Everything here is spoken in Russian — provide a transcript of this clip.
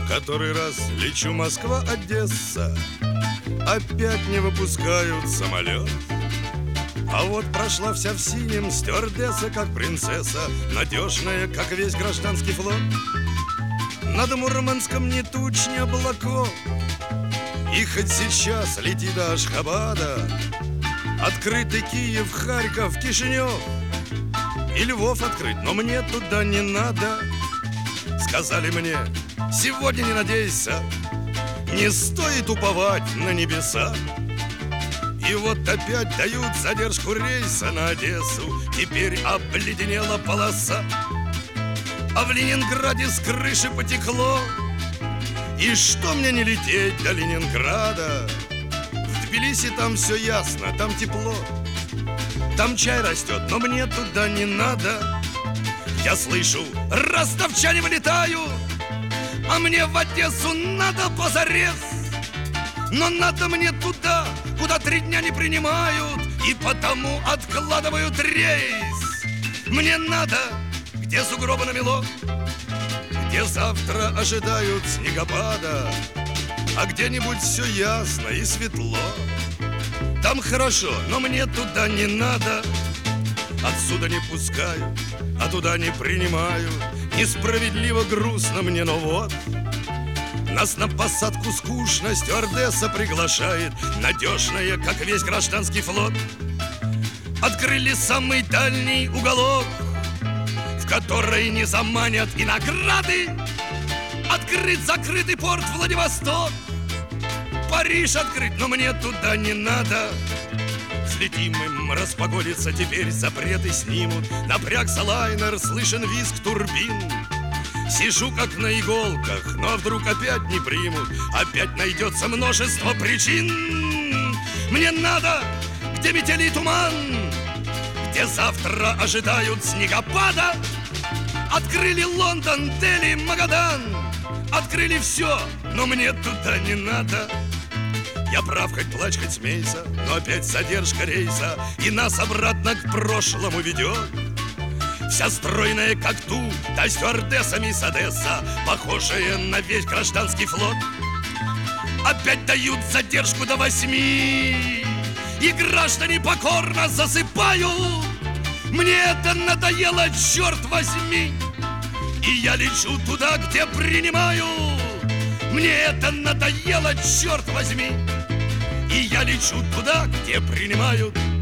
Который раз лечу Москва-Одесса, опять не выпускают самолет. А вот прошла вся в синем стюардесса, как принцесса, надежная, как весь гражданский флот. Над Мурманском ни туч, ни облаков, и хоть сейчас лети до Ашхабада, открытый Киев, Харьков, Кишинев и Львов открыт, но мне туда не надо. Сказали мне: сегодня не надейся, не стоит уповать на небеса. И вот опять дают задержку рейса на Одессу, теперь обледенела полоса. А в Ленинграде с крыши потекло, и что мне не лететь до Ленинграда? В Тбилиси там все ясно, там тепло, там чай растет, но мне туда не надо. Я слышу: ростовчане вылетают, а мне в Одессу надо позарез. Но надо мне туда, куда 3 дня не принимают, и потому откладывают рейс. Мне надо, где сугробы намело, где завтра ожидают снегопада, а где-нибудь все ясно и светло. Там хорошо, но мне туда не надо. Отсюда не пускают, а туда не принимают. Несправедливо грустно мне, но вот нас на посадку скучно стюардесса приглашает, надежная, как весь гражданский флот. Открыли самый дальний уголок, в который не заманят и награды. Открыт закрытый порт Владивосток, Париж открыт, но мне туда не надо. Взлетим им, распогодится, теперь запреты снимут. Напрягся лайнер, слышен визг турбин. Сижу как на иголках, но вдруг опять не примут. Опять найдется множество причин. Мне надо, где метели и туман, где завтра ожидают снегопада. Открыли Лондон, Дели, Магадан, открыли все, но мне туда не надо. Я прав, хоть плачь, хоть смейся, но опять задержка рейса, и нас обратно к прошлому ведет. Вся стройная, как ту, та стюардесса мисс Одесса, похожая на весь гражданский флот. Опять дают задержку до 8, и граждане покорно засыпают. Мне это надоело, черт возьми, и я лечу туда, где принимают. Мне это надоело, черт возьми, и я лечу туда, где принимают.